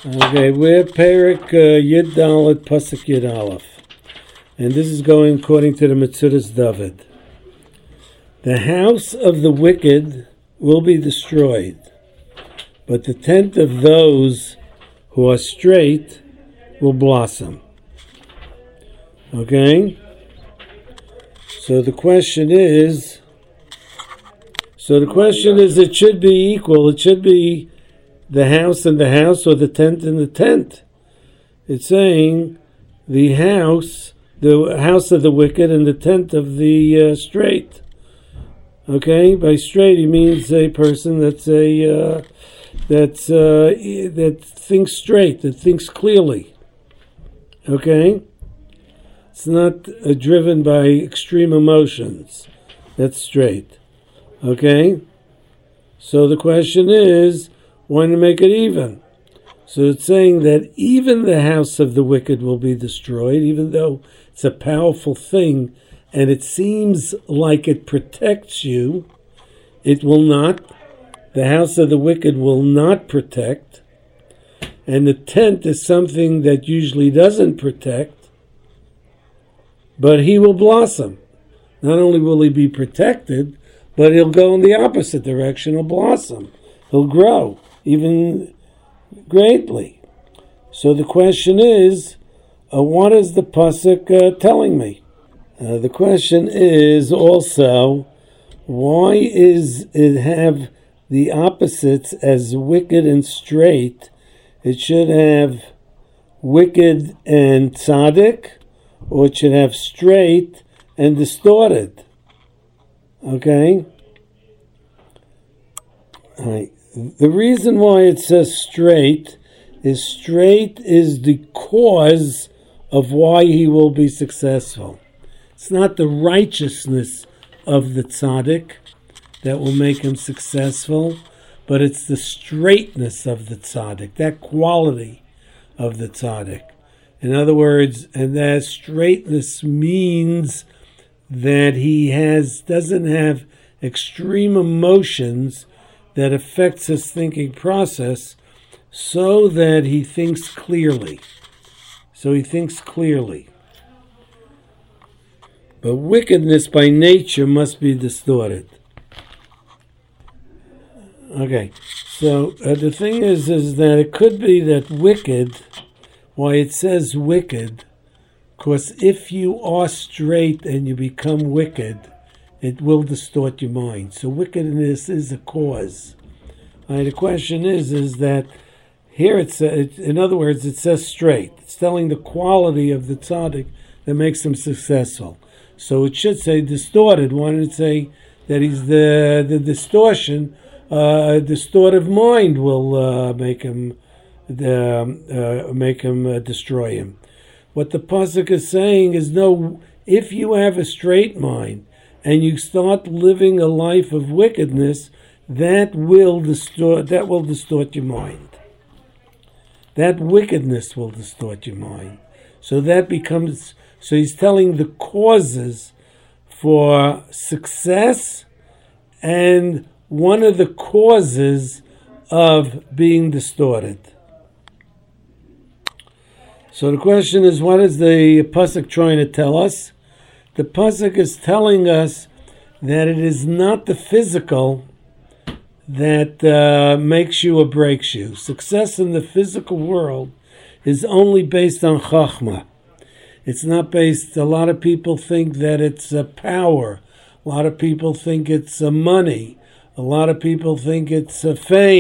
Okay, we're Perek Yud Dalet Pasuk Yud Aleph, and this is going according to the Metzudas David. The house of the wicked will be destroyed, but the tent of those who are straight will blossom. Okay? So the question is, it should be equal. It should be the house and the house, or the tent and the tent. It's saying the house of the wicked and the tent of the straight. Okay, by straight he means a person that thinks straight, that thinks clearly. Okay, it's not driven by extreme emotions. That's straight. Okay, so the question is, why to make it even? So it's saying that even the house of the wicked will be destroyed, even though it's a powerful thing and it seems like it protects you, it will not. The house of the wicked will not protect. And the tent is something that usually doesn't protect, but he will blossom. Not only will he be protected, but he'll go in the opposite direction. He'll blossom. He'll grow, even greatly. So the question is, what is the pasuk telling me? The question is also, why is it have the opposites as wicked and straight? It should have wicked and tzaddik, or it should have straight and distorted. Okay? All right. The reason why it says straight is the cause of why he will be successful. It's not the righteousness of the tzaddik that will make him successful, but it's the straightness of the tzaddik, that quality of the tzaddik. In other words, and that straightness means that he doesn't have extreme emotions that affects his thinking process, so that he thinks clearly. But wickedness by nature must be distorted. Okay, so the thing is that it could be that wicked, why it says wicked, because if you are straight and you become wicked, it will distort your mind. So wickedness is a cause. The question is that here in other words, it says straight. It's telling the quality of the tzaddik that makes him successful. So it should say distorted. Why did it say that he's the distortion? A distortive mind will make him destroy him. What the pasuk is saying is, no, if you have a straight mind and you start living a life of wickedness, that will distort your mind. That wickedness will distort your mind. So he's telling the causes for success and one of the causes of being distorted. So the question is, what is the pasuk trying to tell us? The pasuk is telling us that it is not the physical that makes you or breaks you. Success in the physical world is only based on chachma. It's not based, a lot of people think that it's power. A lot of people think it's money. A lot of people think it's fame.